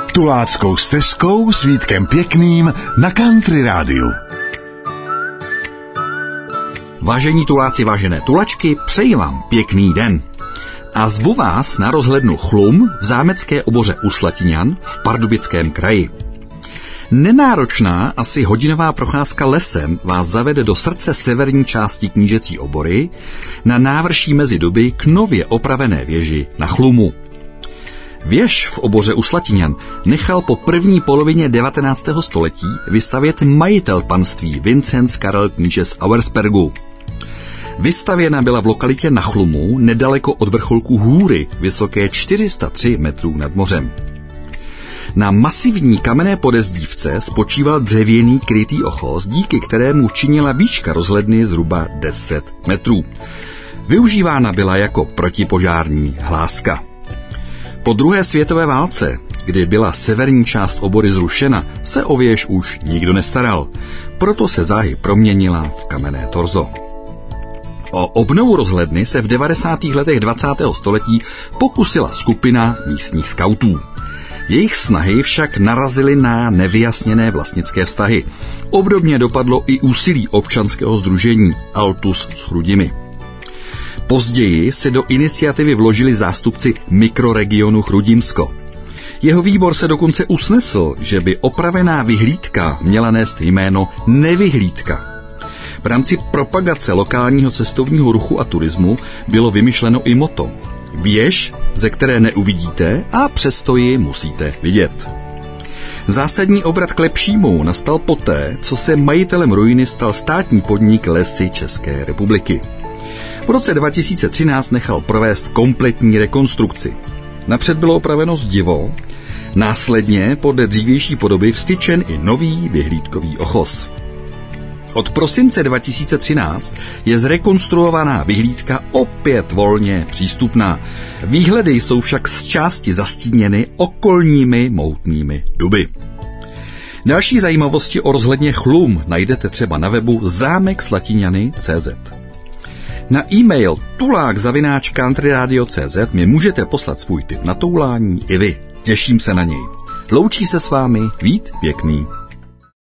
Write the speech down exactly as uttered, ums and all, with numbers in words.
Tuláckou stezkou s Vítkem Pěkným na Country rádiu. Vážení tuláci, vážené tulačky, přeji vám pěkný den. A zvu vás na rozhlednu Chlum v zámecké oboře u Slatiňan v Pardubickém kraji. Nenáročná, asi hodinová procházka lesem vás zavede do srdce severní části knížecí obory na návrší mezi doby k nově opravené věži na Chlumu. Věž v oboře u Slatiňan nechal po první polovině devatenáctého století vystavět majitel panství Vincenc Karel kníže z Auerspergu. Vystavěna byla v lokalitě na Chlumu nedaleko od vrcholku Hůry, vysoké čtyři sta tři metrů nad mořem. Na masivní kamenné podezdívce spočíval dřevěný krytý ochos, díky kterému činila výška rozhledny zhruba deset metrů. Využívána byla jako protipožární hláska. Po druhé světové válce, kdy byla severní část obory zrušena, se o věž už nikdo nestaral, proto se záhy proměnila v kamenné torzo. O obnovu rozhledny se v devadesátých letech dvacátého století pokusila skupina místních skautů. Jejich snahy však narazily na nevyjasněné vlastnické vztahy. Obdobně dopadlo i úsilí občanského sdružení Altus s Chrudimi. Později se do iniciativy vložili zástupci mikroregionu Chrudimsko. Jeho výbor se dokonce usnesl, že by opravená vyhlídka měla nést jméno Nevyhlídka. V rámci propagace lokálního cestovního ruchu a turismu bylo vymyšleno i motto: věž, ze které neuvidíte a přesto ji musíte vidět. Zásadní obrat k lepšímu nastal poté, co se majitelem ruiny stal státní podnik Lesy České republiky. V roce dva tisíce třináct nechal provést kompletní rekonstrukci. Napřed bylo opraveno zdivo, následně podle dřívější podoby vstyčen i nový vyhlídkový ochos. Od prosince dva tisíce třináct je zrekonstruovaná vyhlídka opět volně přístupná. Výhledy jsou však z části zastíněny okolními mohutnými duby. Další zajímavosti o rozhledně Chlum najdete třeba na webu zámek slatiňany tečka cé zet. Na e-mail tulák zavináč countryradio tečka cé zet mi můžete poslat svůj tip na toulání i vy. Těším se na něj. Loučí se s vámi Vít Pěkný.